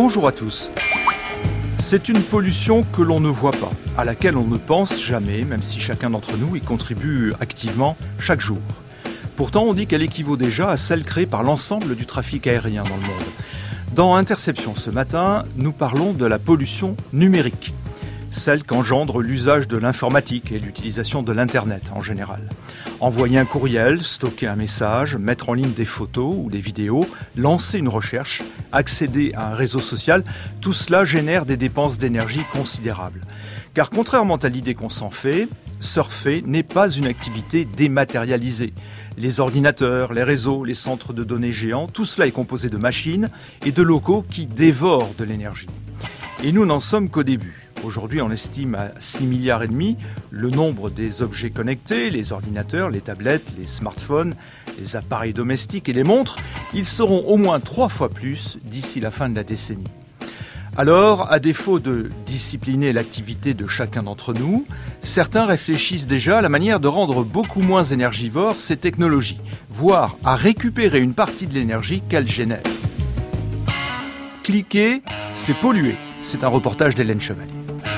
Bonjour à tous. C'est une pollution que l'on ne voit pas, à laquelle on ne pense jamais, même si chacun d'entre nous y contribue activement chaque jour. Pourtant, on dit qu'elle équivaut déjà à celle créée par l'ensemble du trafic aérien dans le monde. Dans Interception ce matin, nous parlons de la pollution numérique, celle qu'engendre l'usage de l'informatique et l'utilisation de l'Internet en général. Envoyer un courriel, stocker un message, mettre en ligne des photos ou des vidéos, lancer une recherche, accéder à un réseau social, tout cela génère des dépenses d'énergie considérables. Car contrairement à l'idée qu'on s'en fait, surfer n'est pas une activité dématérialisée. Les ordinateurs, les réseaux, les centres de données géants, tout cela est composé de machines et de locaux qui dévorent de l'énergie. Et nous n'en sommes qu'au début. Aujourd'hui, on estime à 6,5 milliards le nombre des objets connectés, les ordinateurs, les tablettes, les smartphones, les appareils domestiques et les montres. Ils seront au moins 3 fois plus d'ici la fin de la décennie. Alors, à défaut de discipliner l'activité de chacun d'entre nous, certains réfléchissent déjà à la manière de rendre beaucoup moins énergivores ces technologies, voire à récupérer une partie de l'énergie qu'elles génèrent. Cliquer, c'est polluer. C'est un reportage d'Hélène Chevalier.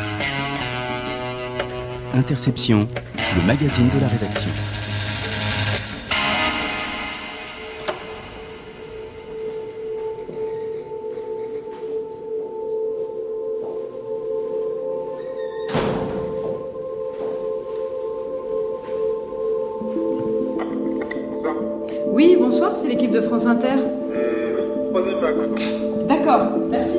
Interception, le magazine de la rédaction. Oui, bonsoir, c'est l'équipe de France Inter. D'accord, merci.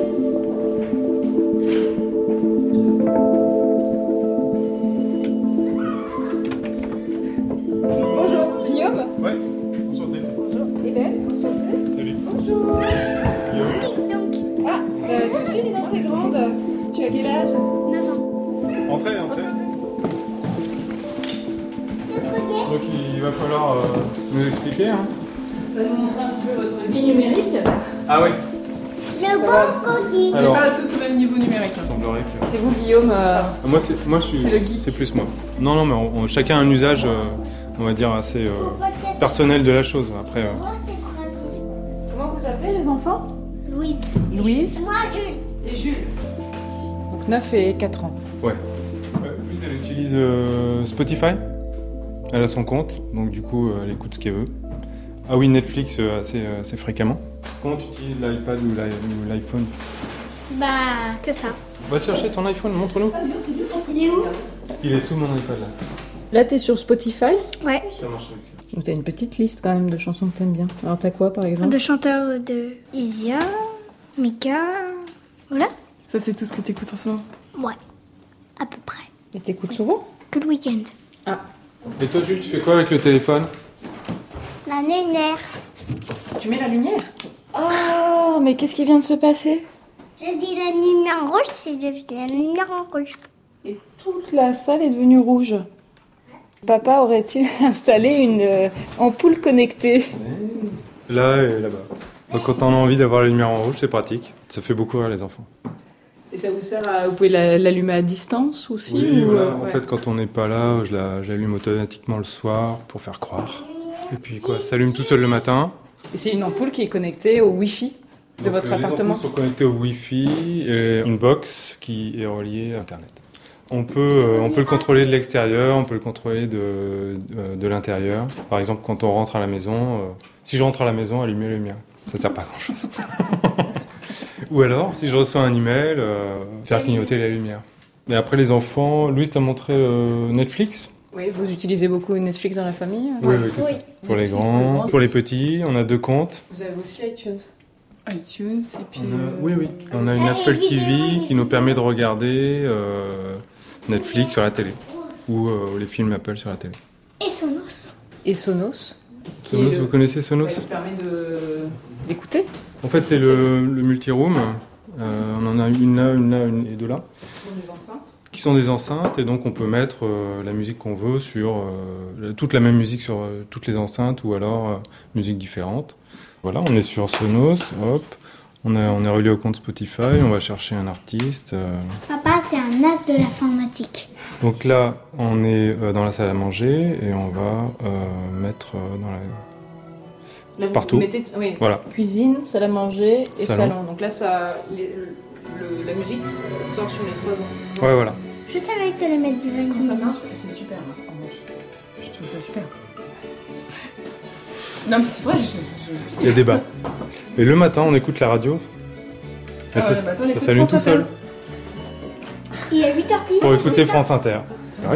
Bonjour, Guillaume. Ouais, enchanté. Bonjour, Hélène, enchantée. Salut. Bonjour. Guillaume. Ah, toi aussi, Lina, t'es grande. Tu as quel âge? 9 ans. Entrez. Donc il va falloir nous expliquer. Hein. On va nous montrer un petit peu votre vie numérique. Ah oui. Le bon coquille. On n'est pas tous au même niveau numérique. Il semblerait que... C'est vous, Guillaume. Moi je suis... C'est le geek. C'est plus moi. Non, mais chacun a un usage, on va dire, assez personnel de la chose. Après... Moi, c'est Francis. Comment vous appelez les enfants? Louise. Louise Moi, Jules. et Jules. Donc 9 et 4 ans. Ouais. Louise, elle utilise Spotify. Elle a son compte, donc du coup, elle écoute ce qu'elle veut. Ah oui, Netflix assez fréquemment. Comment tu utilises l'iPad ou l'iPhone? Bah, que ça. Va chercher ton iPhone, montre-nous. Il est où? Il est sous mon iPad là. Là, t'es sur Spotify. Ouais. Ça marche avec ça. Donc t'as une petite liste quand même de chansons que t'aimes bien. Alors t'as quoi par exemple? De chanteurs de Isia, Mika. Voilà. Ça, c'est tout ce que t'écoutes en ce moment? Ouais. À peu près. Et t'écoutes souvent? Que le week-end. Ah. Et toi, Jules, tu fais quoi avec le téléphone? La lumière. Tu mets la lumière? Oh, mais qu'est-ce qui vient de se passer? Je dis la lumière rouge, c'est la lumière en rouge. Et toute la salle est devenue rouge. Papa aurait-il installé une ampoule connectée? Là et là-bas. Donc quand on a envie d'avoir la lumière en rouge, c'est pratique. Ça fait beaucoup rire les enfants. Et ça vous sert à... Vous pouvez l'allumer à distance aussi? Oui, ou, voilà. ouais. En fait, quand on n'est pas là, j'allume automatiquement le soir pour faire croire. Et puis quoi, ça s'allume tout seul le matin. Et c'est une ampoule qui est connectée au Wi-Fi de Donc, votre les appartement? ampoules sont connectées au Wi-Fi et une box qui est reliée à Internet. On peut le contrôler de l'extérieur, on peut le contrôler de l'intérieur. Par exemple, quand on rentre à la maison, si je rentre à la maison, allumer la lumière. Ça ne sert pas à grand-chose. Ou alors, si je reçois un email, faire clignoter la lumière. Mais après, les enfants, Louise t'a montré Netflix. Oui, vous utilisez beaucoup Netflix dans la famille? Oui, que ça. Pour les grands, pour les petits, on a 2 comptes. Vous avez aussi iTunes? iTunes, et puis... Oui. On a une Apple TV qui nous permet de regarder Netflix sur la télé. Ou les films Apple sur la télé. Et Sonos. Et Sonos? Sonos, vous connaissez Sonos? Qui permet d'écouter? En fait, c'est le multi-room. On en a une là, une et 2 là. Des enceintes? Qui sont des enceintes, et donc on peut mettre la musique qu'on veut sur toute la même musique sur toutes les enceintes, ou alors musique différente. Voilà, on est sur Sonos, hop, on est relié au compte Spotify, on va chercher un artiste. Papa, c'est un as de l'informatique. Donc là, on est dans la salle à manger et on va mettre Là, vous partout. mettez, oui, Voilà. cuisine, salle à manger et Salon. salon. Donc là, la musique sort sur les 3 ans. Ouais, voilà. Je savais que t'allais mettre du vanille. Ça marche, c'est super. En revanche. Je trouve ça super. Non, mais c'est vrai, Il y a débat. Et le matin, on écoute la radio. Et ça s'allume tout seul. Il est 8h10. Pour écouter France Inter. Arrête.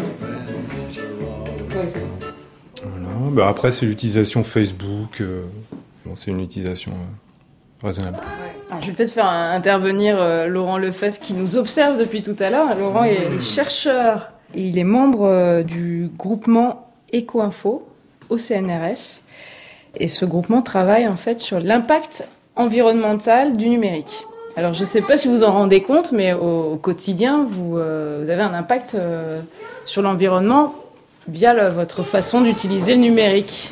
Ouais, c'est bon. Voilà. Bah, après, c'est l'utilisation Facebook. Bon, c'est une utilisation raisonnable. Alors, je vais peut-être faire intervenir Laurent Lefebvre qui nous observe depuis tout à l'heure. Laurent est chercheur et il est membre du groupement Eco-Info au CNRS. Et ce groupement travaille en fait sur l'impact environnemental du numérique. Alors je ne sais pas si vous en rendez compte, mais au quotidien, vous avez un impact sur l'environnement via votre façon d'utiliser le numérique.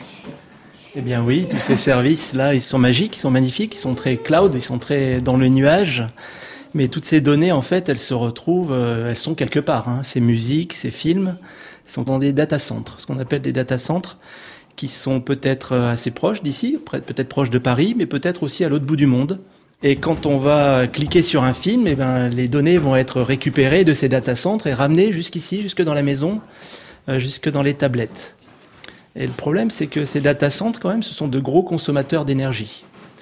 Eh bien oui, tous ces services-là, ils sont magiques, ils sont magnifiques, ils sont très cloud, ils sont très dans le nuage. Mais toutes ces données, en fait, elles se retrouvent, elles sont quelque part. Ces musiques, ces films, sont dans des data centres, ce qu'on appelle des data centres, qui sont peut-être assez proches d'ici, peut-être proches de Paris, mais peut-être aussi à l'autre bout du monde. Et quand on va cliquer sur un film, eh ben, les données vont être récupérées de ces data centres et ramenées jusqu'ici, jusque dans la maison, jusque dans les tablettes. Et le problème, c'est que ces data centres, quand même, ce sont de gros consommateurs d'énergie.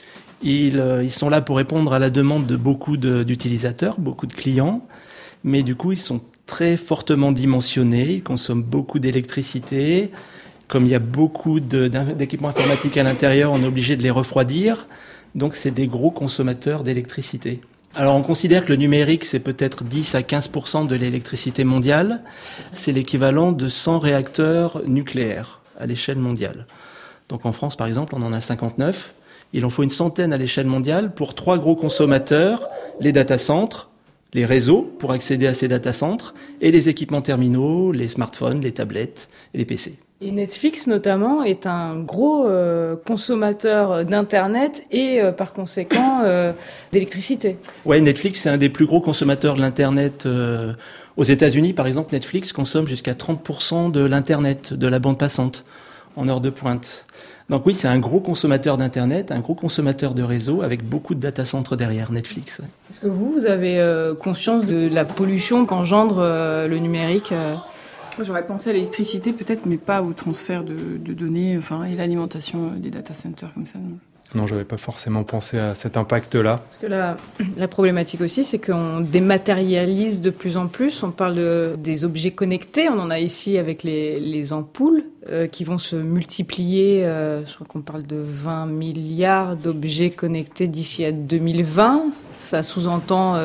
Ils sont là pour répondre à la demande de beaucoup d'utilisateurs, beaucoup de clients, mais du coup, ils sont très fortement dimensionnés, ils consomment beaucoup d'électricité. Comme il y a beaucoup d'équipements informatiques à l'intérieur, on est obligé de les refroidir. Donc, c'est des gros consommateurs d'électricité. Alors, on considère que le numérique, c'est peut-être 10 à 15% de l'électricité mondiale. C'est l'équivalent de 100 réacteurs nucléaires à l'échelle mondiale. Donc, en France, par exemple, on en a 59. Il en faut une centaine à l'échelle mondiale pour 3 gros consommateurs, les data centres, les réseaux pour accéder à ces data centres, et les équipements terminaux, les smartphones, les tablettes et les PC. Et Netflix, notamment, est un gros consommateur d'Internet et, par conséquent, d'électricité. Ouais, Netflix, c'est un des plus gros consommateurs de l'Internet. Aux États-Unis, par exemple, Netflix consomme jusqu'à 30% de l'Internet, de la bande passante, en heure de pointe. Donc oui, c'est un gros consommateur d'Internet, un gros consommateur de réseau, avec beaucoup de data centres derrière Netflix. Est-ce que vous avez conscience de la pollution qu'engendre le numérique Moi, j'aurais pensé à l'électricité peut-être, mais pas au transfert de données, et l'alimentation des data centers comme ça. Non, j'avais pas forcément pensé à cet impact-là. Parce que la problématique aussi, c'est qu'on dématérialise de plus en plus. On parle des objets connectés. On en a ici avec les ampoules qui vont se multiplier. Je crois qu'on parle de 20 milliards d'objets connectés d'ici à 2020. Ça sous-entend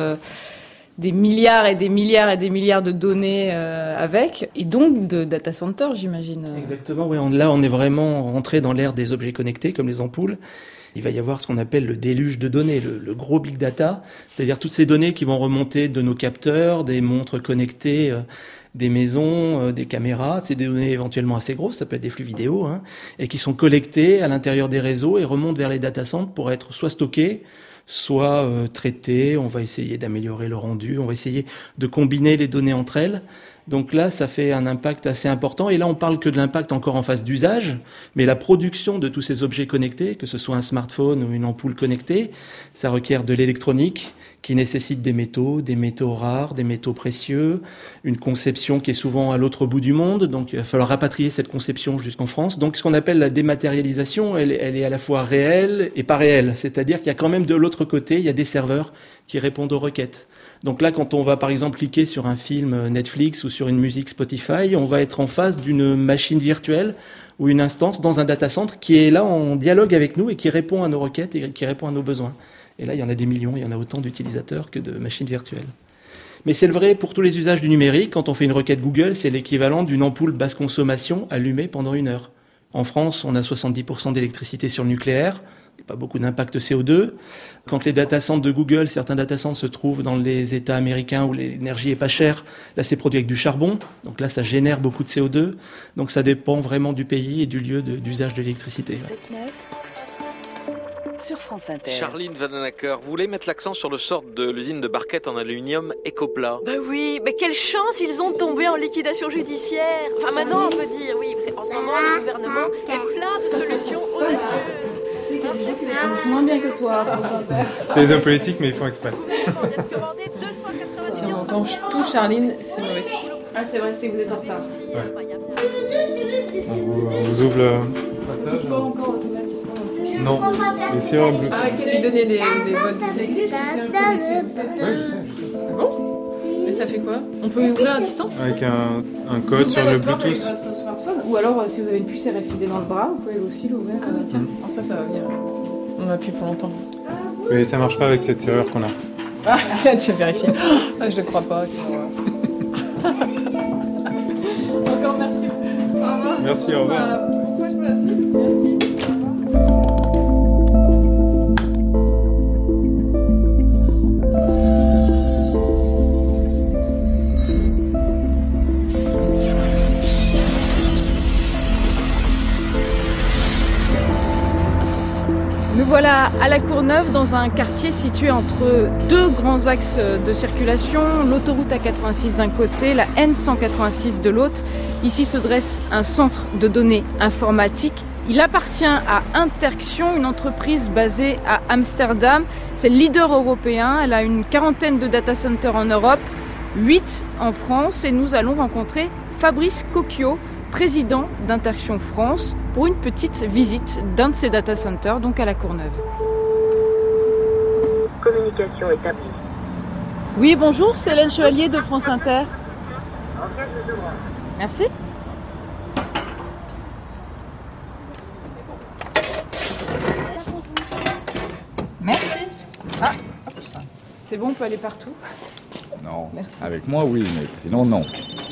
des milliards et des milliards et des milliards de données avec, et donc de data centers, j'imagine. Exactement, oui. Là, on est vraiment rentré dans l'ère des objets connectés, comme les ampoules. Il va y avoir ce qu'on appelle le déluge de données, le gros big data, c'est-à-dire toutes ces données qui vont remonter de nos capteurs, des montres connectées, des maisons, des caméras. C'est des données éventuellement assez grosses, ça peut être des flux vidéo, et qui sont collectées à l'intérieur des réseaux et remontent vers les data centers pour être soit stockées, soit traitées. On va essayer d'améliorer le rendu, on va essayer de combiner les données entre elles. Donc là, ça fait un impact assez important. Et là, on parle que de l'impact encore en phase d'usage, mais la production de tous ces objets connectés, que ce soit un smartphone ou une ampoule connectée, ça requiert de l'électronique qui nécessite des métaux rares, des métaux précieux, une conception qui est souvent à l'autre bout du monde. Donc, il va falloir rapatrier cette conception jusqu'en France. Donc, ce qu'on appelle la dématérialisation, elle est à la fois réelle et pas réelle. C'est-à-dire qu'il y a quand même de l'autre côté, il y a des serveurs qui répondent aux requêtes. Donc là, quand on va par exemple cliquer sur un film Netflix ou sur une musique Spotify, on va être en face d'une machine virtuelle ou une instance dans un data center qui est là en dialogue avec nous et qui répond à nos requêtes et qui répond à nos besoins. Et là, il y en a des millions, il y en a autant d'utilisateurs que de machines virtuelles. Mais c'est le vrai pour tous les usages du numérique. Quand on fait une requête Google, c'est l'équivalent d'une ampoule basse consommation allumée pendant 1 heure. En France, on a 70% d'électricité sur le nucléaire. Pas beaucoup d'impact CO2. Quand les data centers de Google, certains data centers se trouvent dans les États américains où l'énergie est pas chère, là c'est produit avec du charbon, donc là ça génère beaucoup de CO2. Donc ça dépend vraiment du pays et du lieu d'usage de l'électricité. 7-9 sur France Inter. Charline Vanhoenacker, vous voulez mettre l'accent sur le sort de l'usine de Barquette en aluminium Ecopla. Bah oui, mais quelle chance, ils ont tombé en liquidation judiciaire. Enfin maintenant on peut dire, oui, parce qu'en ce moment le gouvernement a plein de solutions audacieuses. c'est des gens qui les connaissent moins bien que toi. C'est les hommes politiques, mais ils font exprès. Si on entend tout Charline, c'est mauvais signe. Ah, c'est vrai, c'est que vous êtes en retard. Ouais. On vous ouvre le passage. Pas encore automatiquement. Non. Et si on... Ah, il faut lui donner des bonnes... Ça existe, c'est un peu vous savez. Oui, je sais. Ah bon? Mais ça fait quoi? On peut ouvrir à distance? Avec un code Vous sur ouvrez le votre porte avec Bluetooth. votre smartphone, ou alors si vous avez une puce RFID dans le bras, vous pouvez aussi l'ouvrir. Ah bah tiens, oh, ça va venir. On appuie pour longtemps. Mais ça marche pas avec cette serrure qu'on a. Ah, tu vas vérifier. Ah, je le crois pas. Encore merci. Au revoir. Merci, au revoir. Bon courage pour la suite. Merci. Nous voilà à la Courneuve, dans un quartier situé entre deux grands axes de circulation, l'autoroute A86 d'un côté, la N186 de l'autre. Ici se dresse un centre de données informatiques. Il appartient à Interxion, une entreprise basée à Amsterdam. C'est le leader européen. Elle a une quarantaine de data centers en Europe, 8 en France. Et nous allons rencontrer Fabrice Cocchio, président d'Interxion France, pour une petite visite d'un de ces data centers, donc à la Courneuve. Communication établie. Oui, bonjour, c'est Hélène Chevalier de France Inter. Merci. Merci. Ah, hop, c'est bon, on peut aller partout? Non, merci. Avec moi oui, mais sinon non. Je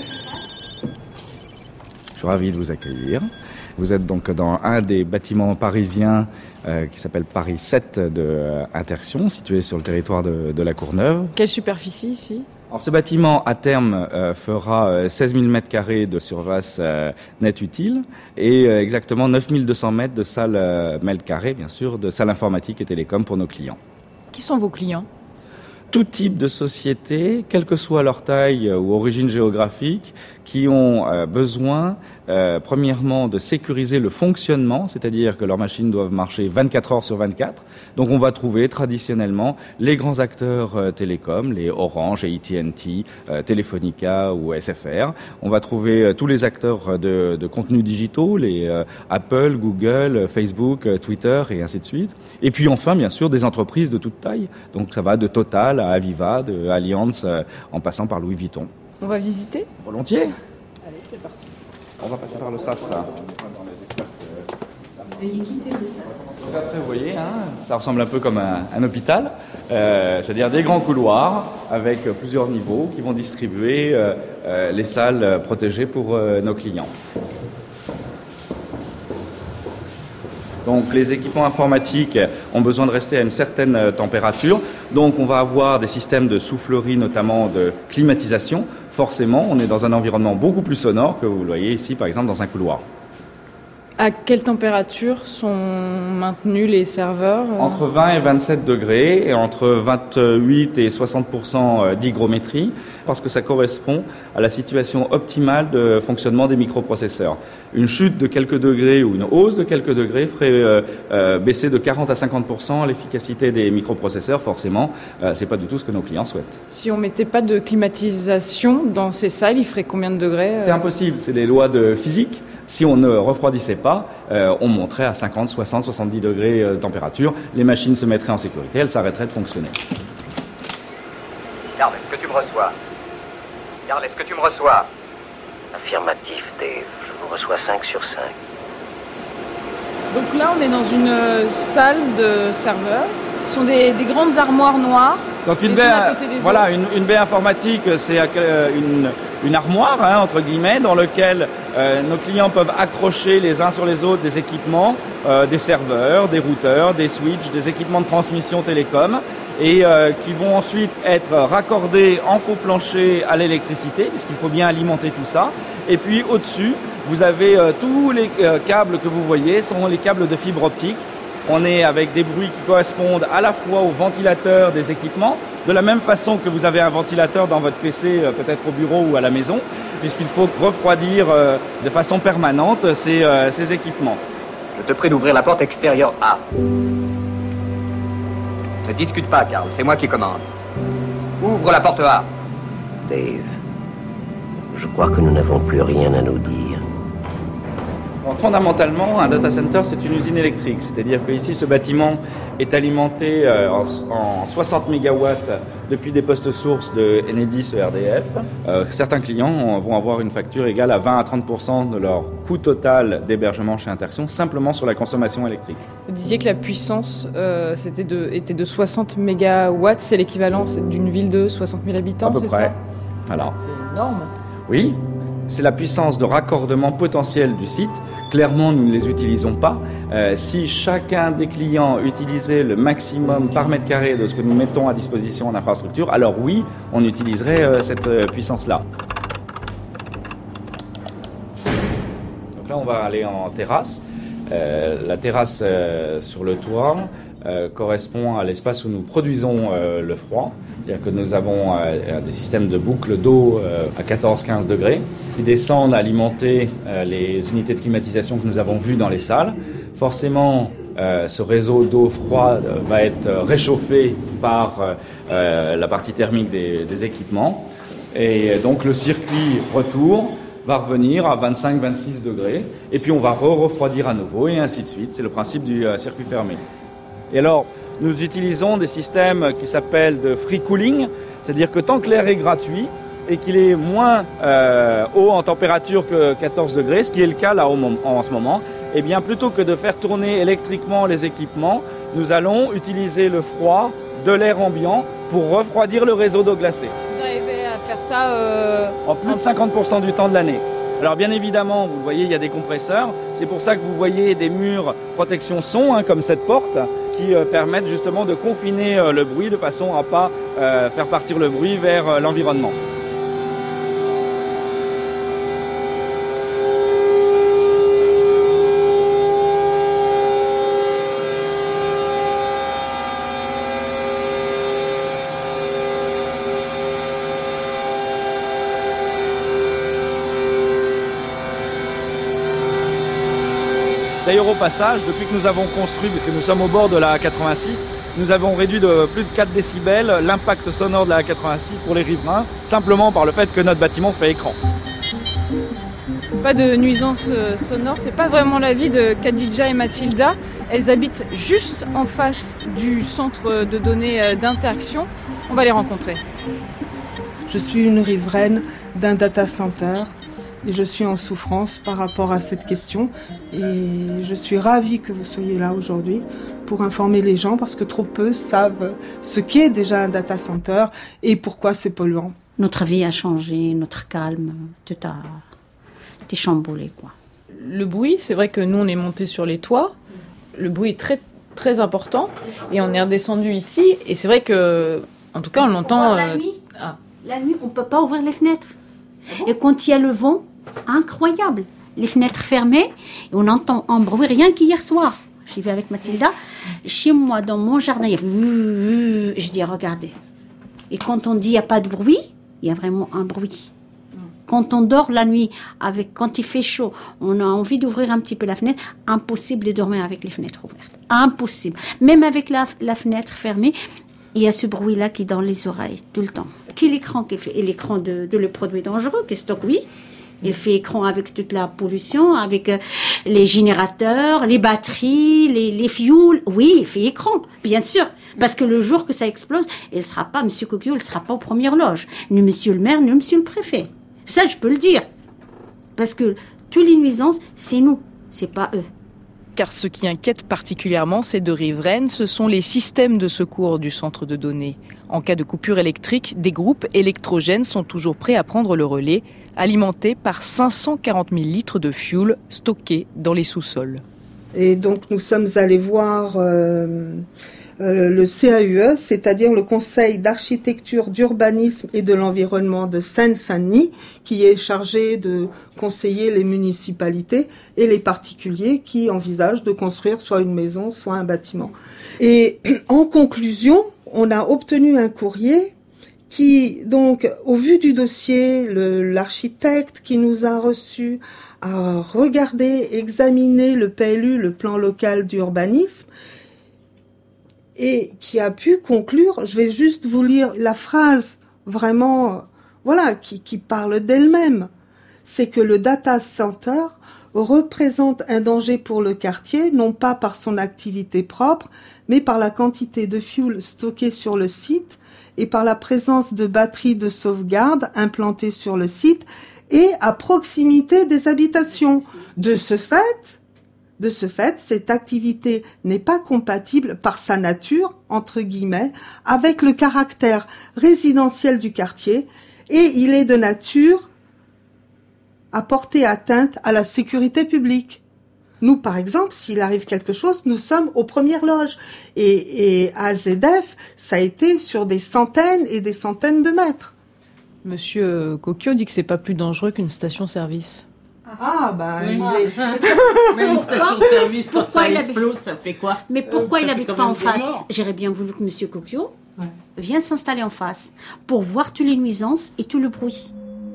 suis ravi de vous accueillir. Vous êtes donc dans un des bâtiments parisiens qui s'appelle Paris 7 de Interxion, situé sur le territoire de la Courneuve. Quelle superficie ici? Alors ce bâtiment, à terme, fera 16 000 m² de surface nette utile et exactement 9 200 mètres de salle mètres carrés, bien sûr, de salle informatique et télécom pour nos clients. Qui sont vos clients? Tout type de sociétés, quelle que soit leur taille ou origine géographique, qui ont besoin, premièrement, de sécuriser le fonctionnement, c'est-à-dire que leurs machines doivent marcher 24 heures sur 24. Donc on va trouver traditionnellement les grands acteurs télécoms, les Orange, AT&T, Telefonica ou SFR. On va trouver tous les acteurs de contenus digitaux, les Apple, Google, Facebook, Twitter et ainsi de suite. Et puis enfin, bien sûr, des entreprises de toute taille. Donc ça va de Total à Aviva, de Allianz, en passant par Louis Vuitton. On va visiter? Volontiers. Allez, c'est parti. On va passer par le SAS. Veuillez quitter le SAS. Donc après, vous voyez, ça ressemble un peu comme un hôpital, c'est-à-dire des grands couloirs avec plusieurs niveaux qui vont distribuer les salles protégées pour nos clients. Donc les équipements informatiques ont besoin de rester à une certaine température. Donc on va avoir des systèmes de soufflerie, notamment de climatisation. Forcément, on est dans un environnement beaucoup plus sonore que vous le voyez ici, par exemple, dans un couloir. À quelle température sont maintenus les serveurs? Entre 20 et 27 degrés et entre 28 et 60% d'hygrométrie, parce que ça correspond à la situation optimale de fonctionnement des microprocesseurs. Une chute de quelques degrés ou une hausse de quelques degrés ferait baisser de 40 à 50% l'efficacité des microprocesseurs. Forcément, c'est pas du tout ce que nos clients souhaitent. Si on mettait pas de climatisation dans ces salles, il ferait combien de degrés? C'est impossible, c'est des lois de physique. Si on ne refroidissait pas, on monterait à 50, 60, 70 degrés de température. Les machines se mettraient en sécurité, elles s'arrêteraient de fonctionner. Karl, est-ce que tu me reçois? Karl, est-ce que tu me reçois? Affirmatif, Dave. Je vous reçois 5 sur 5. Donc là, on est dans une salle de serveurs. Ce sont des grandes armoires noires. Donc une baie informatique, c'est une armoire, entre guillemets, dans laquelle nos clients peuvent accrocher les uns sur les autres des équipements, des serveurs, des routeurs, des switches, des équipements de transmission télécom, et qui vont ensuite être raccordés en faux plancher à l'électricité, puisqu'il faut bien alimenter tout ça. Et puis au-dessus, vous avez tous les câbles que vous voyez, sont les câbles de fibre optique. On est avec des bruits qui correspondent à la fois au ventilateur des équipements, de la même façon que vous avez un ventilateur dans votre PC, peut-être au bureau ou à la maison, puisqu'il faut refroidir de façon permanente ces équipements. Je te prie d'ouvrir la porte extérieure A. Ne discute pas, Carl, c'est moi qui commande. Ouvre la porte A. Dave, je crois que nous n'avons plus rien à nous dire. Donc, fondamentalement, un data center, c'est une usine électrique. C'est-à-dire qu'ici, ce bâtiment est alimenté en 60 MW depuis des postes sources de Enedis ERDF. Certains clients vont avoir une facture égale à 20 à 30% de leur coût total d'hébergement chez Interaction, simplement sur la consommation électrique. Vous disiez que la puissance était de 60 MW, c'est l'équivalent d'une ville de 60 000 habitants, à peu près. Ça Alors, c'est énorme. Oui, c'est la puissance de raccordement potentiel du site. Clairement, nous ne les utilisons pas. Si chacun des clients utilisait le maximum par mètre carré de ce que nous mettons à disposition en infrastructure, alors oui, on utiliserait cette puissance-là. Donc là, on va aller en terrasse. La terrasse sur le toit correspond à l'espace où nous produisons le froid. C'est-à-dire que nous avons des systèmes de boucles d'eau à 14-15 degrés qui descendent alimenter les unités de climatisation que nous avons vues dans les salles. Forcément, ce réseau d'eau froide va être réchauffé par la partie thermique des équipements. Et donc le circuit retour va revenir à 25-26 degrés. Et puis on va refroidir à nouveau et ainsi de suite. C'est le principe du circuit fermé. Et alors, nous utilisons des systèmes qui s'appellent de free cooling, c'est-à-dire que tant que l'air est gratuit et qu'il est moins haut en température que 14 degrés, ce qui est le cas là en ce moment, eh bien plutôt que de faire tourner électriquement les équipements, nous allons utiliser le froid de l'air ambiant pour refroidir le réseau d'eau glacée. Vous arrivez à faire ça en plus de 50% du temps de l'année. Alors bien évidemment, vous voyez, il y a des compresseurs. C'est pour ça que vous voyez des murs protection son, comme cette porte, qui permettent justement de confiner le bruit de façon à ne pas faire partir le bruit vers l'environnement. D'ailleurs, au passage, depuis que nous avons construit, puisque nous sommes au bord de la A86, nous avons réduit de plus de 4 décibels l'impact sonore de la A86 pour les riverains, simplement par le fait que notre bâtiment fait écran. Pas de nuisance sonore, c'est pas vraiment l'avis de Khadija et Mathilda. Elles habitent juste en face du centre de données d'Interaction. On va les rencontrer. Je suis une riveraine d'un data center. Et je suis en souffrance par rapport à cette question. Et je suis ravie que vous soyez là aujourd'hui pour informer les gens parce que trop peu savent ce qu'est déjà un data center et pourquoi c'est polluant. Notre vie a changé, notre calme, tout a été chamboulé, quoi. Le bruit, c'est vrai que nous on est monté sur les toits. Le bruit est très très important et on est redescendu ici. Et c'est vrai que, en tout cas, on l'entend. La nuit, on peut pas ouvrir les fenêtres. Et quand il y a le vent, incroyable. Les fenêtres fermées, et on entend un bruit rien qu'hier soir. J'y vais avec Mathilda. Chez moi, dans mon jardin, il y a... Je dis, regardez. Et quand on dit il n'y a pas de bruit, il y a vraiment un bruit. Quand on dort la nuit, quand il fait chaud, on a envie d'ouvrir un petit peu la fenêtre, impossible de dormir avec les fenêtres ouvertes. Impossible. Même avec la fenêtre fermée, il y a ce bruit-là qui est dans les oreilles, tout le temps. Quel écran qu'il fait? Et l'écran de le produit dangereux, qui stocke, oui. Il fait écran avec toute la pollution, avec les générateurs, les batteries, les fuels. Oui, il fait écran, bien sûr. Parce que le jour que ça explose, il sera pas, Monsieur Coquillot, il sera pas aux premières loges. Ni Monsieur le maire, ni Monsieur le préfet. Ça, je peux le dire. Parce que toutes les nuisances, c'est nous, c'est pas eux. Car ce qui inquiète particulièrement ces deux riveraines, ce sont les systèmes de secours du centre de données. En cas de coupure électrique, des groupes électrogènes sont toujours prêts à prendre le relais, alimentés par 540 000 litres de fuel stockés dans les sous-sols. Et donc nous sommes allés voir le CAUE, c'est-à-dire le Conseil d'architecture, d'urbanisme et de l'environnement de Seine-Saint-Denis, qui est chargé de conseiller les municipalités et les particuliers qui envisagent de construire soit une maison, soit un bâtiment. Et en conclusion, on a obtenu un courrier qui, donc, au vu du dossier, l'architecte qui nous a reçus a regardé, examiné le PLU, le plan local d'urbanisme, et qui a pu conclure, je vais juste vous lire la phrase vraiment, voilà, qui parle d'elle-même. C'est que le data center représente un danger pour le quartier, non pas par son activité propre, mais par la quantité de fuel stocké sur le site et par la présence de batteries de sauvegarde implantées sur le site et à proximité des habitations. De ce fait, cette activité n'est pas compatible par sa nature, entre guillemets, avec le caractère résidentiel du quartier et il est de nature à porter atteinte à la sécurité publique. Nous, par exemple, s'il arrive quelque chose, nous sommes aux premières loges. Et à ZF, ça a été sur des centaines et des centaines de mètres. Monsieur Coquio dit que c'est pas plus dangereux qu'une station-service. Ah, bah, oui. Mais une station-service, quand ça explose, ça fait quoi? Mais pourquoi il n'habite pas en face? J'aurais bien voulu que Monsieur Coquio vienne s'installer en face pour voir toutes les nuisances et tout le bruit.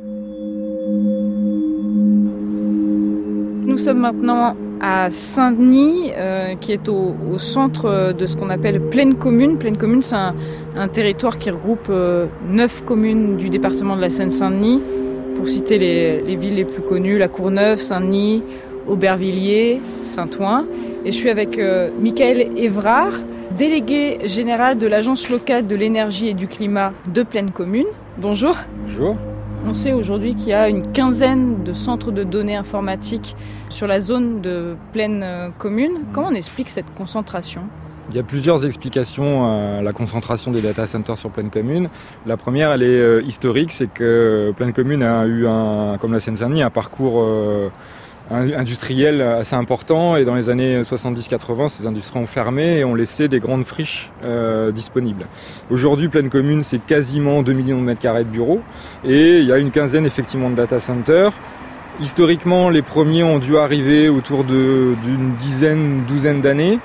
Nous sommes maintenant à Saint-Denis, qui est au centre de ce qu'on appelle Plaine Commune. Plaine Commune, c'est un territoire qui regroupe 9 communes du département de la Seine-Saint-Denis. Pour citer les villes les plus connues, La Courneuve, Saint-Denis, Aubervilliers, Saint-Ouen. Et je suis avec Michael Évrard, délégué général de l'Agence locale de l'énergie et du climat de Plaine Commune. Bonjour. Bonjour. On sait aujourd'hui qu'il y a une quinzaine de centres de données informatiques sur la zone de Plaine Commune. Comment on explique cette concentration ? Il y a plusieurs explications à la concentration des data centers sur Plaine Commune. La première, elle est historique, c'est que Plaine Commune a eu, comme la Seine-Saint-Denis, un parcours industriel assez important. Et dans les années 70-80, ces industries ont fermé et ont laissé des grandes friches disponibles. Aujourd'hui, Plaine Commune, c'est quasiment 2 millions de mètres carrés de bureaux. Et il y a une quinzaine, effectivement, de data centers. Historiquement, les premiers ont dû arriver autour d'une douzaine d'années.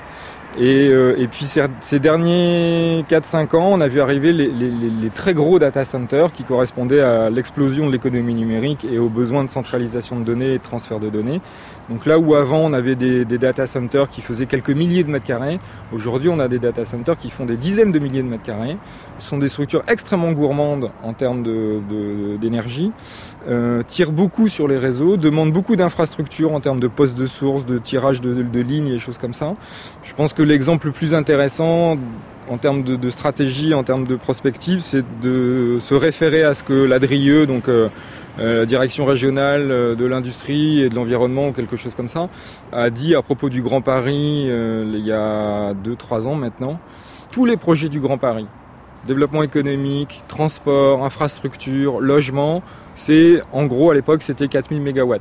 Et puis ces derniers 4-5 ans, on a vu arriver les très gros data centers qui correspondaient à l'explosion de l'économie numérique et aux besoins de centralisation de données et de transfert de données. Donc là où avant on avait des data centers qui faisaient quelques milliers de mètres carrés, aujourd'hui on a des data centers qui font des dizaines de milliers de mètres carrés. Ce sont des structures extrêmement gourmandes en termes d'énergie, tirent beaucoup sur les réseaux, demandent beaucoup d'infrastructures en termes de postes de source, de tirage de lignes et des choses comme ça. Je pense que l'exemple le plus intéressant en termes de stratégie, en termes de prospective, c'est de se référer à ce que la DRIE, donc la direction régionale de l'industrie et de l'environnement ou quelque chose comme ça, a dit à propos du Grand Paris il y a 2-3 ans maintenant. Tous les projets du Grand Paris, développement économique, transport, infrastructure, logement, c'est en gros à l'époque c'était 4000 MW.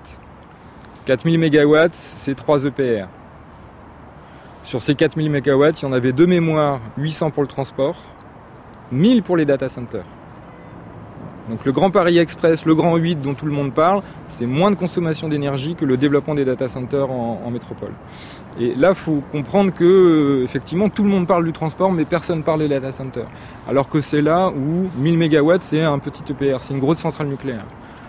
4000 MW, c'est 3 EPR. Sur ces 4000 MW, il y en avait de mémoire 800 pour le transport, 1000 pour les data centers. Donc le Grand Paris Express, le Grand 8 dont tout le monde parle, c'est moins de consommation d'énergie que le développement des data centers en métropole. Et là, il faut comprendre que effectivement tout le monde parle du transport, mais personne parle des data centers. Alors que c'est là où 1000 MW, c'est un petit EPR, c'est une grosse centrale nucléaire.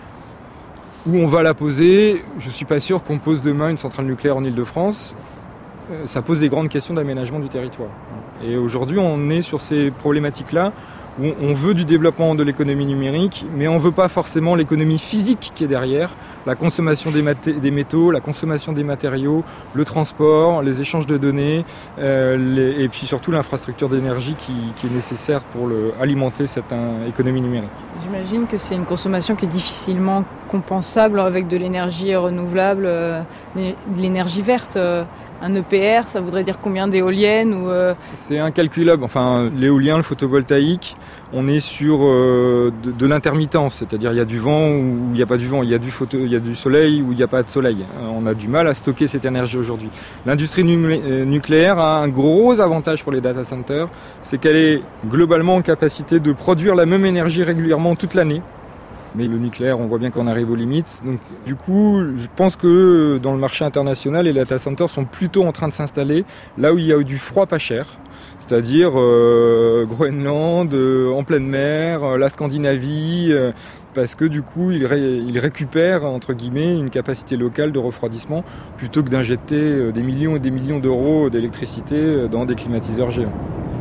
Où on va la poser, je ne suis pas sûr qu'on pose demain une centrale nucléaire en Île-de-France. Ça pose des grandes questions d'aménagement du territoire. Et aujourd'hui, on est sur ces problématiques-là où on veut du développement de l'économie numérique, mais on ne veut pas forcément l'économie physique qui est derrière, la consommation des métaux, la consommation des matériaux, le transport, les échanges de données, et puis surtout l'infrastructure d'énergie qui est nécessaire pour alimenter cette économie numérique. J'imagine que c'est une consommation qui est difficilement compensable avec de l'énergie renouvelable, de l'énergie verte. Un EPR, ça voudrait dire combien d'éoliennes ou C'est incalculable. Enfin, l'éolien, le photovoltaïque, on est sur de l'intermittence, c'est-à-dire il y a du vent ou il n'y a pas du vent, il y a du soleil ou il n'y a pas de soleil. On a du mal à stocker cette énergie aujourd'hui. L'industrie nucléaire a un gros avantage pour les data centers, c'est qu'elle est globalement en capacité de produire la même énergie régulièrement toute l'année. Mais le nucléaire, on voit bien qu'on arrive aux limites. Donc, du coup, je pense que dans le marché international, les data centers sont plutôt en train de s'installer là où il y a du froid pas cher. c'est-à-dire Groenland, en pleine mer, la Scandinavie, parce que du coup il récupère entre guillemets une capacité locale de refroidissement plutôt que d'injecter des millions et des millions d'euros d'électricité dans des climatiseurs géants.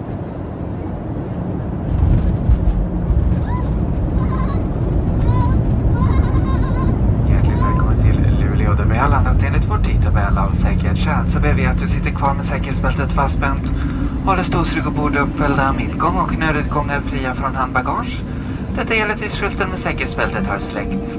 Enligt vår tidtabell av säkerhetsskäl så ber vi att du sitter kvar med säkerhetsbältet fastspänt, håller stolsrygg och bord uppfällda mittgång och nödutgångar fria från handbagage. Detta gäller tills skylten med säkerhetsbältet har släckts.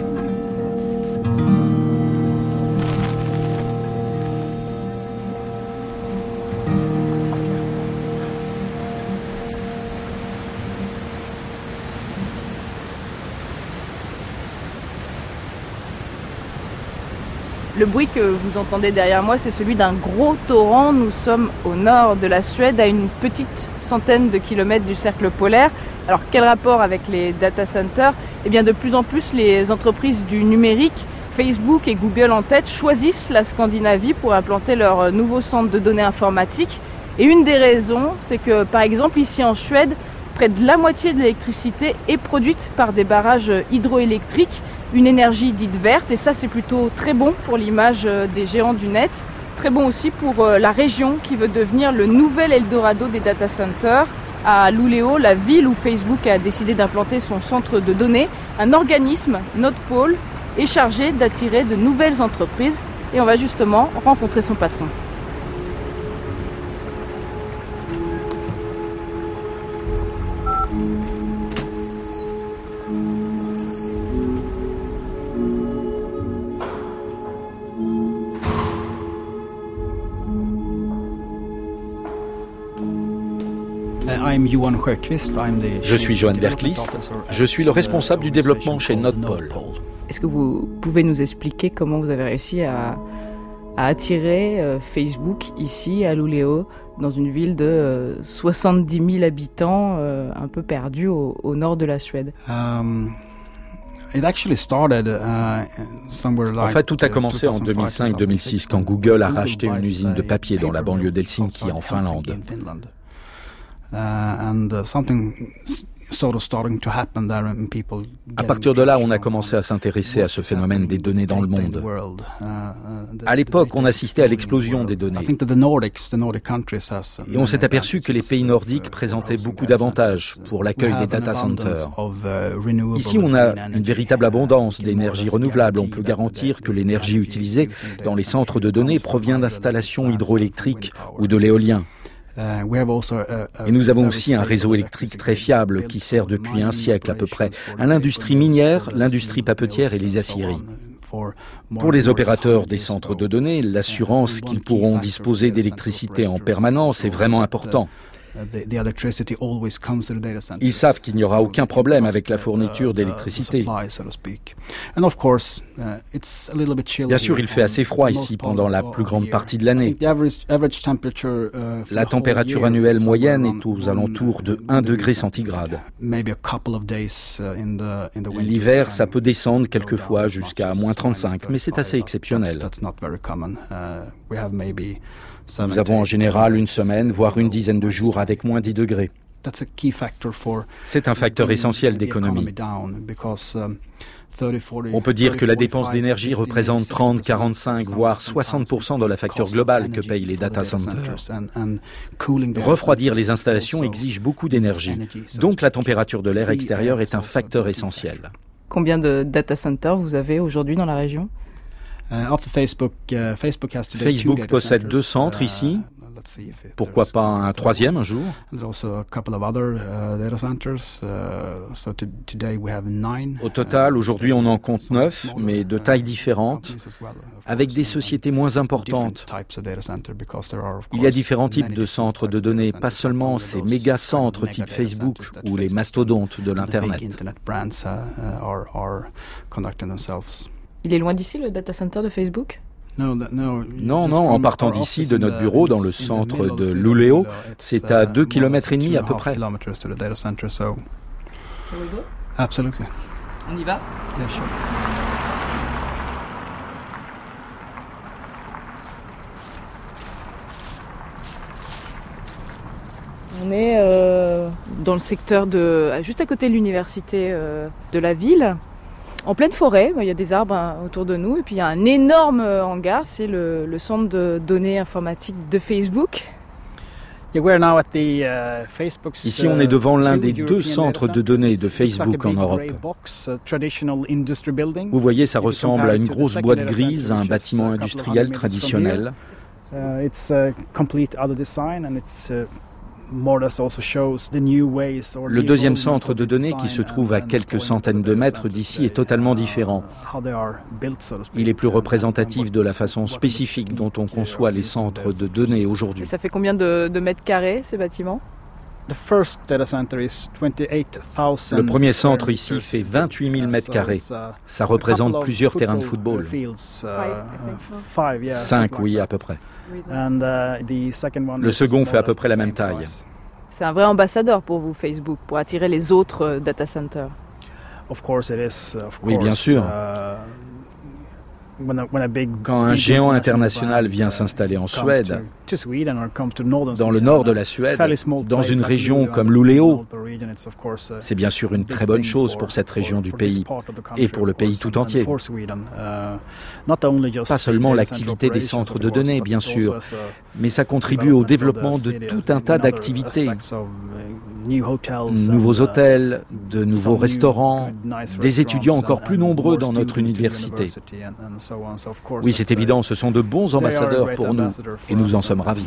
Le bruit que vous entendez derrière moi, c'est celui d'un gros torrent. Nous sommes au nord de la Suède, à une petite centaine de kilomètres du cercle polaire. Alors quel rapport avec les data centers ? Eh bien de plus en plus, les entreprises du numérique, Facebook et Google en tête, choisissent la Scandinavie pour implanter leur nouveau centre de données informatiques. Et une des raisons, c'est que par exemple ici en Suède, près de la moitié de l'électricité est produite par des barrages hydroélectriques. Une énergie dite verte, et ça c'est plutôt très bon pour l'image des géants du net, très bon aussi pour la région qui veut devenir le nouvel Eldorado des data centers. À Luleå, la ville où Facebook a décidé d'implanter son centre de données, un organisme, Nordpol, est chargé d'attirer de nouvelles entreprises, et on va justement rencontrer son patron. Je suis Johan Bergqvist, je suis le responsable du développement chez Nordpol. Est-ce que vous pouvez nous expliquer comment vous avez réussi à attirer Facebook ici à Luleå, dans une ville de 70 000 habitants, un peu perdue au nord de la Suède ? En fait, tout a commencé en 2005-2006 quand Google a racheté une usine de papier dans la banlieue d'Helsinki en Finlande. À partir de là, on a commencé à s'intéresser à ce phénomène des données dans le monde. À l'époque, on assistait à l'explosion des données. Et on s'est aperçu que les pays nordiques présentaient beaucoup d'avantages pour l'accueil des data centers. Ici, on a une véritable abondance d'énergie renouvelable. On peut garantir que l'énergie utilisée dans les centres de données provient d'installations hydroélectriques ou de l'éolien. Et nous avons aussi un réseau électrique très fiable qui sert depuis un siècle à peu près à l'industrie minière, l'industrie papetière et les aciéries. Pour les opérateurs des centres de données, l'assurance qu'ils pourront disposer d'électricité en permanence est vraiment important. Ils savent qu'il n'y aura aucun problème avec la fourniture d'électricité. Bien sûr, il fait assez froid ici pendant la plus grande partie de l'année. La température annuelle moyenne est aux alentours de 1 degré centigrade. L'hiver, ça peut descendre quelquefois jusqu'à moins 35, mais c'est assez exceptionnel. Nous avons en général une semaine, voire une dizaine de jours avec moins 10 degrés. C'est un facteur essentiel d'économie. On peut dire que la dépense d'énergie représente 30, 45, voire 60% de la facture globale que payent les data centers. Refroidir les installations exige beaucoup d'énergie, donc la température de l'air extérieur est un facteur essentiel. Combien de data centers vous avez aujourd'hui dans la région ? Facebook possède 2 centres ici. Pourquoi pas un troisième un jour ? Au total, aujourd'hui, on en compte 9, mais de tailles différentes, avec des sociétés moins importantes. Il y a différents types de centres de données, pas seulement ces méga-centres type Facebook ou les mastodontes de l'Internet. Il est loin d'ici, le data center de Facebook ? Non, en partant d'ici, de notre bureau, dans le centre de Luleå, c'est à 2,5 km à peu près. Absolument. On y va ? Bien sûr. dans le secteur juste à côté de l'université de la ville. En pleine forêt, il y a des arbres autour de nous et puis il y a un énorme hangar, c'est le centre de données informatiques de Facebook. Ici, on est devant l'un des 2 centres de données de Facebook en Europe. Vous voyez, ça ressemble à une grosse boîte grise, à un bâtiment industriel traditionnel. Le deuxième centre de données, qui se trouve à quelques centaines de mètres d'ici, est totalement différent. Il est plus représentatif de la façon spécifique dont on conçoit les centres de données aujourd'hui. Et ça fait combien de mètres carrés, ces bâtiments ? Le premier centre ici fait 28 000 mètres carrés. Ça représente plusieurs terrains de football. 5, oui, à peu près. Le second fait à peu près la même taille. C'est un vrai ambassadeur pour vous, Facebook, pour attirer les autres data centers. Oui, bien sûr. Quand un géant international vient s'installer en Suède, dans le nord de la Suède, dans une région comme Luleå, c'est bien sûr une très bonne chose pour cette région du pays et pour le pays tout entier. Pas seulement l'activité des centres de données, bien sûr, mais ça contribue au développement de tout un tas d'activités. Nouveaux hôtels, de nouveaux restaurants, des étudiants encore plus nombreux dans notre université. Oui, c'est évident, ce sont de bons ambassadeurs pour nous et nous en sommes ravis.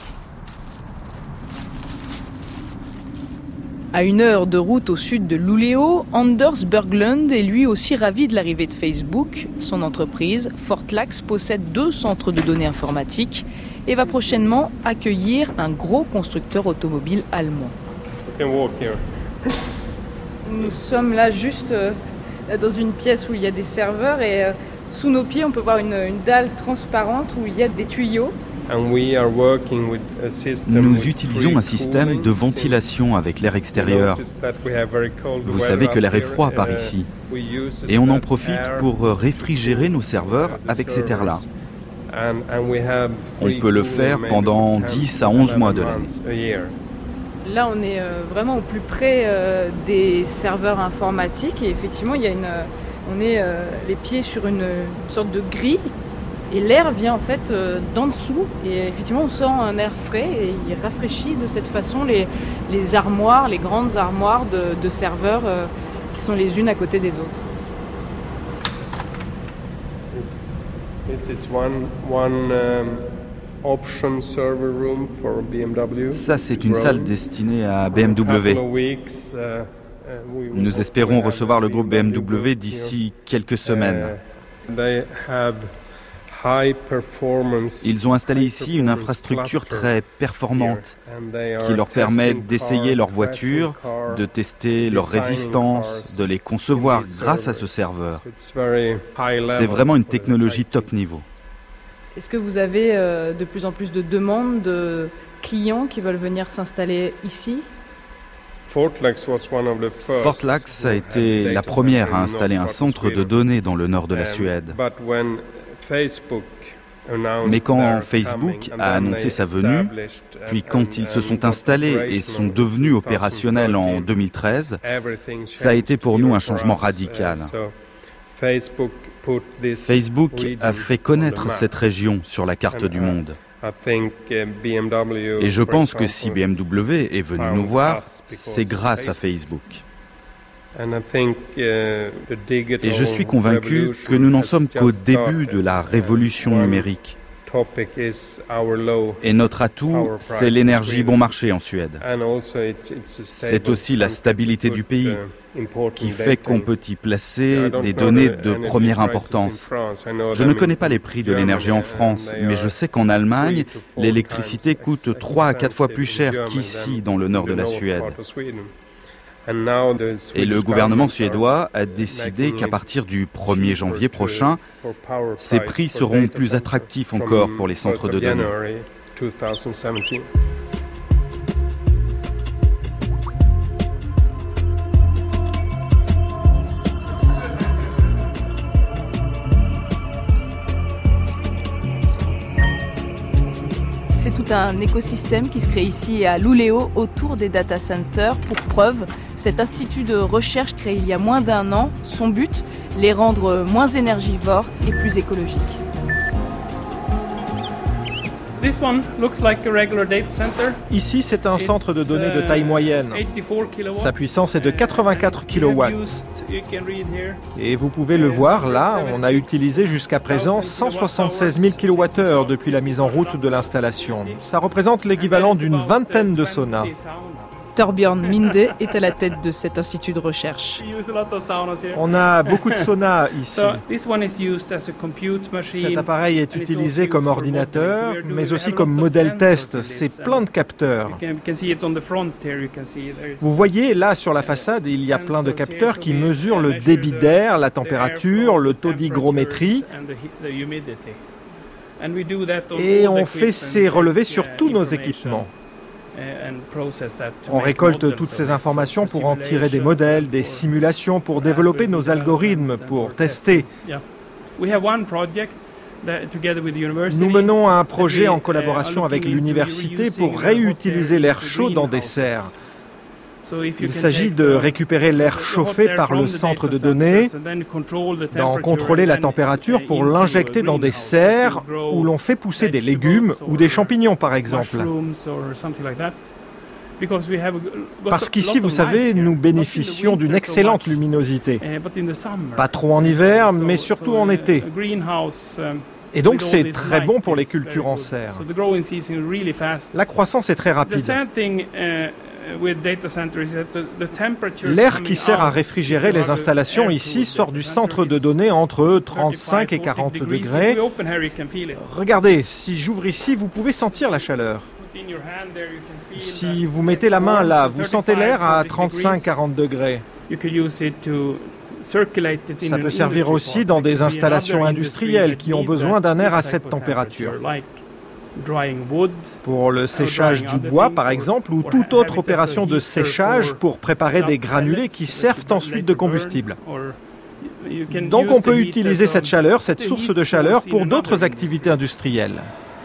À 1 heure de route au sud de Luleå, Anders Berglund est lui aussi ravi de l'arrivée de Facebook. Son entreprise, Fortlax, possède 2 centres de données informatiques et va prochainement accueillir un gros constructeur automobile allemand. Nous sommes là juste dans une pièce où il y a des serveurs et sous nos pieds on peut voir une dalle transparente où il y a des tuyaux. Nous utilisons un système de ventilation avec l'air extérieur. Vous savez que l'air est froid par ici. Et on en profite pour réfrigérer nos serveurs avec cet air-là. On peut le faire pendant 10 à 11 mois de l'année. Là, on est vraiment au plus près des serveurs informatiques et effectivement, on est les pieds sur une sorte de grille et l'air vient en fait d'en dessous et effectivement, on sent un air frais et il rafraîchit de cette façon les armoires, les grandes armoires de serveurs qui sont les unes à côté des autres. Ça, c'est une salle destinée à BMW. Nous espérons recevoir le groupe BMW d'ici quelques semaines. Ils ont installé ici une infrastructure très performante qui leur permet d'essayer leurs voitures, de tester leur résistance, de les concevoir grâce à ce serveur. C'est vraiment une technologie top niveau. Est-ce que vous avez de plus en plus de demandes de clients qui veulent venir s'installer ici ? Fortlax a été la première à installer un centre de données dans le nord de la Suède. Mais quand Facebook a annoncé sa venue, puis quand ils se sont installés et sont devenus opérationnels en 2013, ça a été pour nous un changement radical. Facebook a fait connaître cette région sur la carte du monde. Et je pense que si BMW est venu nous voir, c'est grâce à Facebook. Et je suis convaincu que nous n'en sommes qu'au début de la révolution numérique. Et notre atout, c'est l'énergie bon marché en Suède. C'est aussi la stabilité du pays qui fait qu'on peut y placer des données de première importance. Je ne connais pas les prix de l'énergie en France, mais je sais qu'en Allemagne, l'électricité coûte 3 à 4 fois plus cher qu'ici dans le nord de la Suède. Et le gouvernement suédois a décidé qu'à partir du 1er janvier prochain, ces prix seront plus attractifs encore pour les centres de données. c'est tout un écosystème qui se crée ici à Luleå autour des data centers. Pour preuve, cet institut de recherche créé il y a moins d'1 an, son but, les rendre moins énergivores et plus écologiques. Ici, c'est un centre de données de taille moyenne. Sa puissance est de 84 kW. Et vous pouvez le voir, là, on a utilisé jusqu'à présent 176 000 kWh depuis la mise en route de l'installation. Ça représente l'équivalent d'une vingtaine de saunas. Torbjörn Minde est à la tête de cet institut de recherche. On a beaucoup de saunas ici. Cet appareil est utilisé comme ordinateur, mais aussi comme modèle test. C'est plein de capteurs. Vous voyez, là, sur la façade, il y a plein de capteurs qui mesurent le débit d'air, la température, le taux d'hygrométrie. Et on fait ces relevés sur tous nos équipements. On récolte toutes ces informations pour en tirer des modèles, des simulations, pour développer nos algorithmes, pour tester. Nous menons un projet en collaboration avec l'université pour réutiliser l'air chaud dans des serres. Il s'agit de récupérer l'air chauffé par le centre de données, d'en contrôler la température pour l'injecter dans des serres où l'on fait pousser des légumes ou des champignons par exemple. Parce qu'ici, vous savez, nous bénéficions d'une excellente luminosité. Pas trop en hiver, mais surtout en été. Et donc c'est très bon pour les cultures en serre. La croissance est très rapide. L'air qui sert à réfrigérer les installations ici sort du centre de données entre 35 et 40 degrés. Regardez, si j'ouvre ici, vous pouvez sentir la chaleur. Si vous mettez la main là, vous sentez l'air à 35-40 degrés. Ça peut servir aussi dans des installations industrielles qui ont besoin d'un air à cette température. Pour le séchage du bois, par exemple, ou toute autre opération de séchage pour préparer des granulés qui servent ensuite de combustible. Donc on peut utiliser cette chaleur, cette source de chaleur, pour d'autres activités industrielles.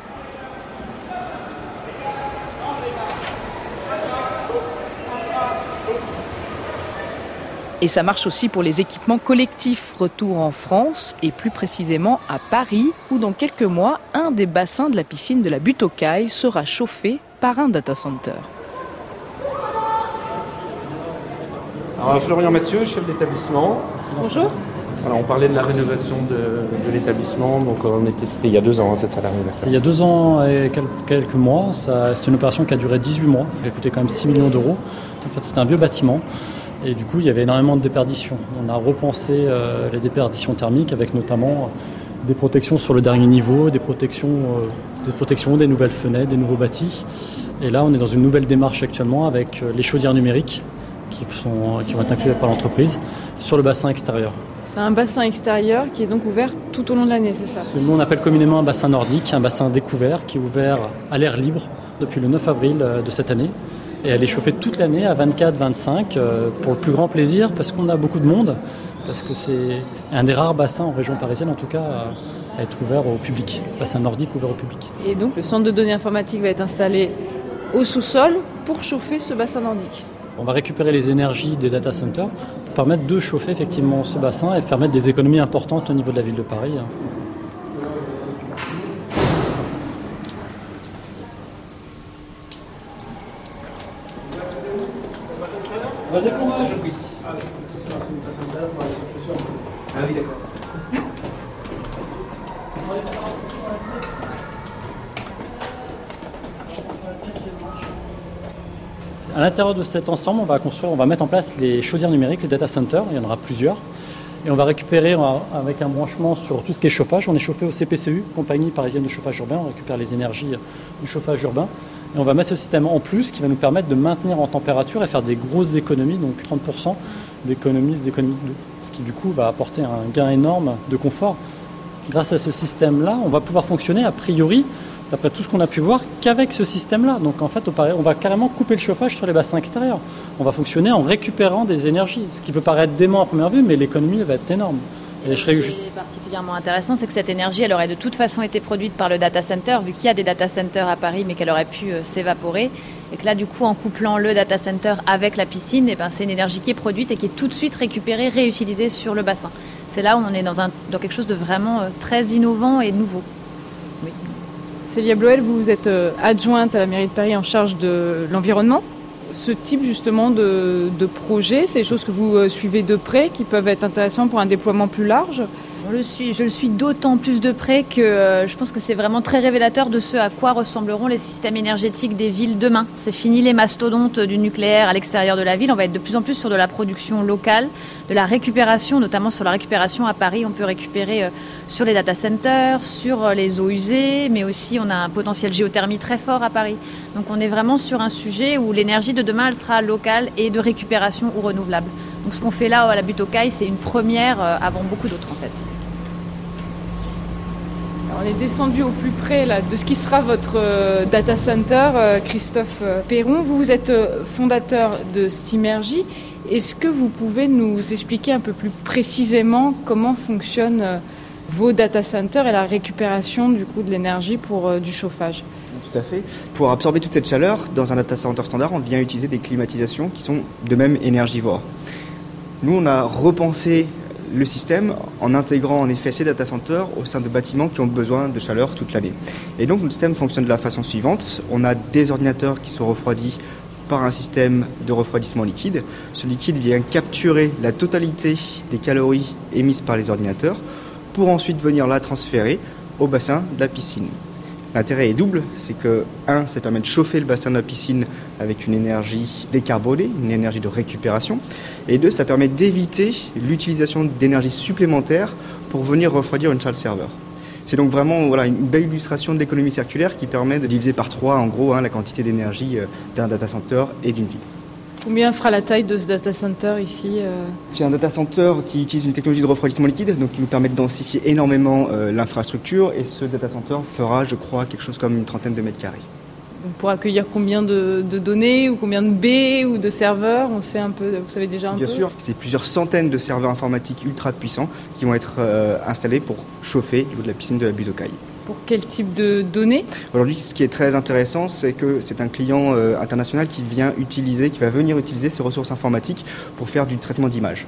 Et ça marche aussi pour les équipements collectifs. Retour en France et plus précisément à Paris, où dans quelques mois, un des bassins de la piscine de la Butte aux Cailles sera chauffé par un data center. Alors, Florian Mathieu, chef d'établissement. Bonjour. Alors, on parlait de la rénovation de l'établissement, donc c'était il y a 2 ans, cette salle anniversaire. C'était il y a 2 ans et quelques mois. C'est une opération qui a duré 18 mois, qui a coûté quand même 6 millions d'euros. En fait, c'était un vieux bâtiment. Et du coup, il y avait énormément de déperditions. On a repensé les déperditions thermiques avec notamment des protections sur le dernier niveau, des protections, des nouvelles fenêtres, des nouveaux bâtis. Et là, on est dans une nouvelle démarche actuellement avec les chaudières numériques qui vont être incluses par l'entreprise sur le bassin extérieur. C'est un bassin extérieur qui est donc ouvert tout au long de l'année, c'est ça ? Ce qu'on appelle communément un bassin nordique, un bassin découvert qui est ouvert à l'air libre depuis le 9 avril de cette année. Et elle est chauffée toute l'année à 24-25 pour le plus grand plaisir parce qu'on a beaucoup de monde, parce que c'est un des rares bassins en région parisienne en tout cas à être ouvert au public, bassin nordique ouvert au public. Et donc le centre de données informatique va être installé au sous-sol pour chauffer ce bassin nordique. On va récupérer les énergies des data centers pour permettre de chauffer effectivement ce bassin et permettre des économies importantes au niveau de la ville de Paris. Oui. Ah oui, d'accord. À l'intérieur de cet ensemble, on va mettre en place les chaudières numériques, les data centers, il y en aura plusieurs. Et on va récupérer avec un branchement sur tout ce qui est chauffage. On est chauffé au CPCU, Compagnie Parisienne de Chauffage Urbain, on récupère les énergies du chauffage urbain. Et on va mettre ce système en plus qui va nous permettre de maintenir en température et faire des grosses économies, donc 30% d'économies, ce qui du coup va apporter un gain énorme de confort. Grâce à ce système-là, on va pouvoir fonctionner a priori, d'après tout ce qu'on a pu voir, qu'avec ce système-là. Donc en fait, on va carrément couper le chauffage sur les bassins extérieurs. On va fonctionner en récupérant des énergies, ce qui peut paraître dément à première vue, mais l'économie va être énorme. Et Ce qui est particulièrement intéressant, c'est que cette énergie, elle aurait de toute façon été produite par le data center, vu qu'il y a des data centers à Paris, mais qu'elle aurait pu s'évaporer. Et que là, du coup, en couplant le data center avec la piscine, c'est une énergie qui est produite et qui est tout de suite récupérée, réutilisée sur le bassin. C'est là où on est dans quelque chose de vraiment très innovant et nouveau. Oui. Célia Bloel, vous êtes adjointe à la mairie de Paris en charge de l'environnement. Ce type justement de projet, c'est des choses que vous suivez de près, qui peuvent être intéressantes pour un déploiement plus large? Je le suis d'autant plus de près que je pense que c'est vraiment très révélateur de ce à quoi ressembleront les systèmes énergétiques des villes demain. C'est fini les mastodontes du nucléaire à l'extérieur de la ville. On va être de plus en plus sur de la production locale, de la récupération, notamment sur la récupération à Paris. On peut récupérer sur les data centers, sur les eaux usées, mais aussi on a un potentiel géothermie très fort à Paris. Donc on est vraiment sur un sujet où l'énergie de demain, elle sera locale et de récupération ou renouvelable. Donc ce qu'on fait là à la butte aux Cailles, c'est une première avant beaucoup d'autres en fait. Alors, on est descendu au plus près là, de ce qui sera votre data center, Christophe Perron. Vous êtes fondateur de Steamergy. Est-ce que vous pouvez nous expliquer un peu plus précisément comment fonctionnent vos data centers et la récupération du coup de l'énergie pour du chauffage? Tout à fait. Pour absorber toute cette chaleur, dans un data center standard, on vient utiliser des climatisations qui sont de même énergivores. Nous, on a repensé le système en intégrant en effet ces data centers au sein de bâtiments qui ont besoin de chaleur toute l'année. Et donc, notre système fonctionne de la façon suivante. On a des ordinateurs qui sont refroidis par un système de refroidissement liquide. Ce liquide vient capturer la totalité des calories émises par les ordinateurs pour ensuite venir la transférer au bassin de la piscine. L'intérêt est double, c'est que, ça permet de chauffer le bassin de la piscine avec une énergie décarbonée, une énergie de récupération, et 2, ça permet d'éviter l'utilisation d'énergie supplémentaire pour venir refroidir une salle serveur. C'est donc vraiment une belle illustration de l'économie circulaire qui permet de diviser par 3, en gros, la quantité d'énergie d'un data center et d'une ville. Combien fera la taille de ce data center ici C'est un data center qui utilise une technologie de refroidissement liquide, donc qui nous permet de densifier énormément l'infrastructure. Et ce data center fera, je crois, quelque chose comme une 30aine de mètres carrés. Donc pour accueillir combien de données ou combien de baies ou de serveurs? On sait un peu, vous savez déjà un peu? Bien sûr, c'est plusieurs centaines de serveurs informatiques ultra puissants qui vont être installés pour chauffer l'eau de la piscine de la butte aux Cailles. Pour quel type de données? Aujourd'hui, ce qui est très intéressant, c'est que c'est un client international qui va venir utiliser ces ressources informatiques pour faire du traitement d'images.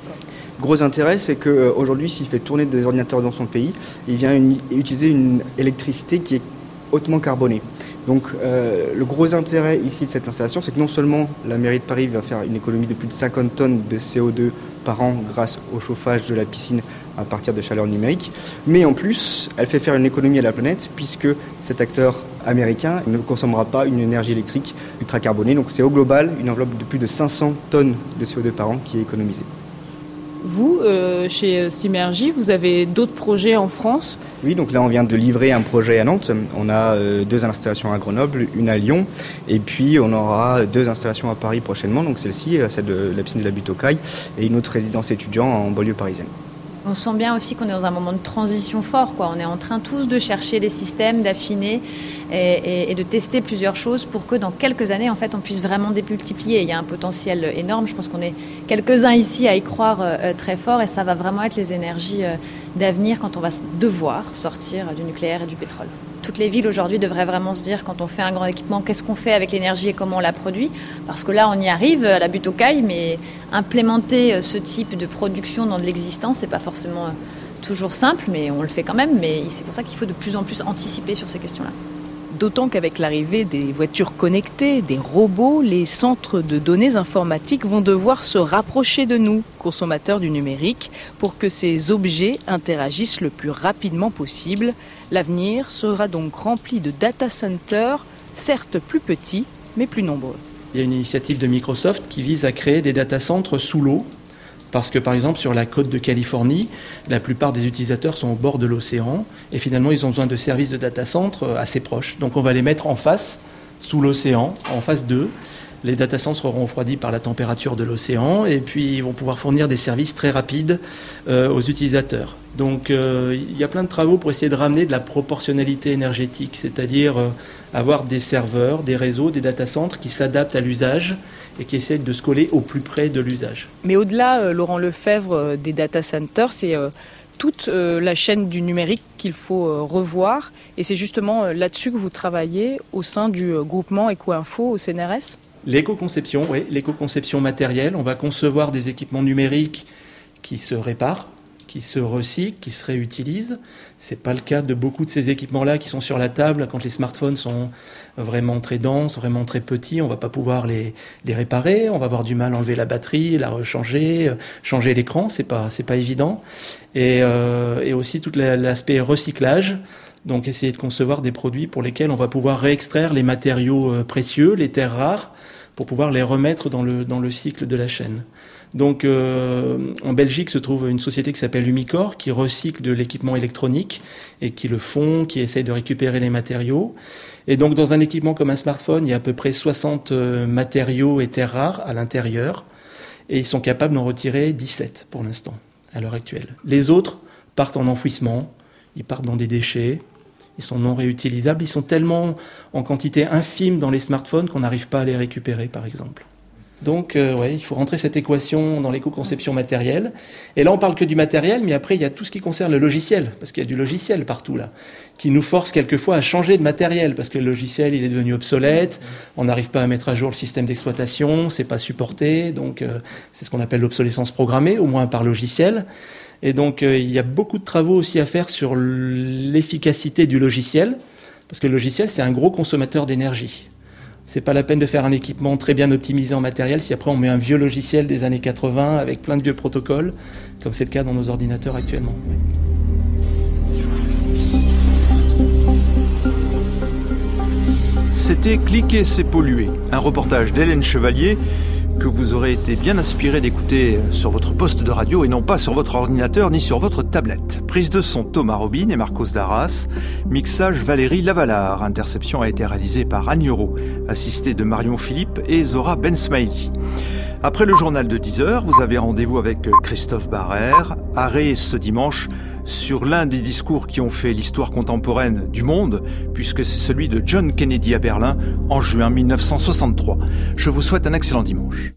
Gros intérêt, c'est qu'aujourd'hui, s'il fait tourner des ordinateurs dans son pays, il vient utiliser une électricité qui est hautement carbonée. Donc le gros intérêt ici de cette installation, c'est que non seulement la mairie de Paris va faire une économie de plus de 50 tonnes de CO2 par an grâce au chauffage de la piscine à partir de chaleur numérique, mais en plus, elle fait faire une économie à la planète puisque cet acteur américain ne consommera pas une énergie électrique ultra carbonée. Donc c'est au global une enveloppe de plus de 500 tonnes de CO2 par an qui est économisée. Vous, chez Steamergy, vous avez d'autres projets en France? Oui, donc là on vient de livrer un projet à Nantes. On a 2 installations à Grenoble, une à Lyon, et puis on aura 2 installations à Paris prochainement. Donc celle-ci, celle de la piscine de la butte aux Cailles, et une autre résidence étudiant en banlieue parisienne. On sent bien aussi qu'on est dans un moment de transition fort, quoi. On est en train tous de chercher des systèmes, d'affiner et de tester plusieurs choses pour que dans quelques années, en fait, on puisse vraiment démultiplier. Il y a un potentiel énorme. Je pense qu'on est quelques-uns ici à y croire très fort et ça va vraiment être les énergies d'avenir quand on va devoir sortir du nucléaire et du pétrole. Toutes les villes aujourd'hui devraient vraiment se dire, quand on fait un grand équipement, qu'est-ce qu'on fait avec l'énergie et comment on la produit? Parce que là, on y arrive à la butte aux Cailles, mais implémenter ce type de production dans de l'existant, c'est pas forcément toujours simple, mais on le fait quand même. Mais c'est pour ça qu'il faut de plus en plus anticiper sur ces questions-là. D'autant qu'avec l'arrivée des voitures connectées, des robots, les centres de données informatiques vont devoir se rapprocher de nous, consommateurs du numérique, pour que ces objets interagissent le plus rapidement possible. L'avenir sera donc rempli de data centers, certes plus petits, mais plus nombreux. Il y a une initiative de Microsoft qui vise à créer des data centers sous l'eau. Parce que, par exemple, sur la côte de Californie, la plupart des utilisateurs sont au bord de l'océan et finalement, ils ont besoin de services de data center assez proches. Donc, on va les mettre en face, sous l'océan, en face d'eux, Les data centers seront refroidis par la température de l'océan et puis ils vont pouvoir fournir des services très rapides aux utilisateurs. Donc il y a plein de travaux pour essayer de ramener de la proportionnalité énergétique, c'est-à-dire avoir des serveurs, des réseaux, des data centers qui s'adaptent à l'usage et qui essaient de se coller au plus près de l'usage. Mais au-delà, Laurent Lefebvre, des data centers, c'est toute la chaîne du numérique qu'il faut revoir. Et c'est justement là-dessus que vous travaillez au sein du groupement Ecoinfo au CNRS ? L'éco-conception, oui, l'éco-conception matérielle. On va concevoir des équipements numériques qui se réparent, qui se recyclent, qui se réutilisent. C'est pas le cas de beaucoup de ces équipements-là qui sont sur la table. Quand les smartphones sont vraiment très denses, vraiment très petits, on va pas pouvoir les réparer. On va avoir du mal à enlever la batterie, la rechanger, changer l'écran. C'est pas évident. Et aussi tout l'aspect recyclage. Donc essayer de concevoir des produits pour lesquels on va pouvoir réextraire les matériaux précieux, les terres rares, pour pouvoir les remettre dans le cycle de la chaîne. Donc en Belgique se trouve une société qui s'appelle Umicore qui recycle de l'équipement électronique et qui le fond, qui essaye de récupérer les matériaux. Et donc dans un équipement comme un smartphone, il y a à peu près 60 matériaux et terres rares à l'intérieur et ils sont capables d'en retirer 17 pour l'instant, à l'heure actuelle. Les autres partent en enfouissement, ils partent dans des déchets. Ils sont non réutilisables, ils sont tellement en quantité infime dans les smartphones qu'on n'arrive pas à les récupérer, par exemple. Donc, il faut rentrer cette équation dans l'éco-conception matérielle. Et là, on parle que du matériel, mais après, il y a tout ce qui concerne le logiciel, parce qu'il y a du logiciel partout, là, qui nous force quelquefois à changer de matériel, parce que le logiciel, il est devenu obsolète, on n'arrive pas à mettre à jour le système d'exploitation, c'est pas supporté, donc c'est ce qu'on appelle l'obsolescence programmée, au moins par logiciel. Et donc, il y a beaucoup de travaux aussi à faire sur l'efficacité du logiciel, parce que le logiciel, c'est un gros consommateur d'énergie. C'est pas la peine de faire un équipement très bien optimisé en matériel si après on met un vieux logiciel des années 80 avec plein de vieux protocoles, comme c'est le cas dans nos ordinateurs actuellement. C'était Cliquer, c'est polluer, un reportage d'Hélène Chevalier que vous aurez été bien inspiré d'écouter sur votre poste de radio et non pas sur votre ordinateur ni sur votre tablette. Prise de son Thomas Robin et Marcos Darras, mixage Valérie Lavalard. Interception a été réalisée par Anne Euro, assistée de Marion Philippe et Zora Bensmaili. Après le journal de 10h, vous avez rendez-vous avec Christophe Barrère, arrêt ce dimanche sur l'un des discours qui ont fait l'histoire contemporaine du monde, puisque c'est celui de John Kennedy à Berlin en juin 1963. Je vous souhaite un excellent dimanche.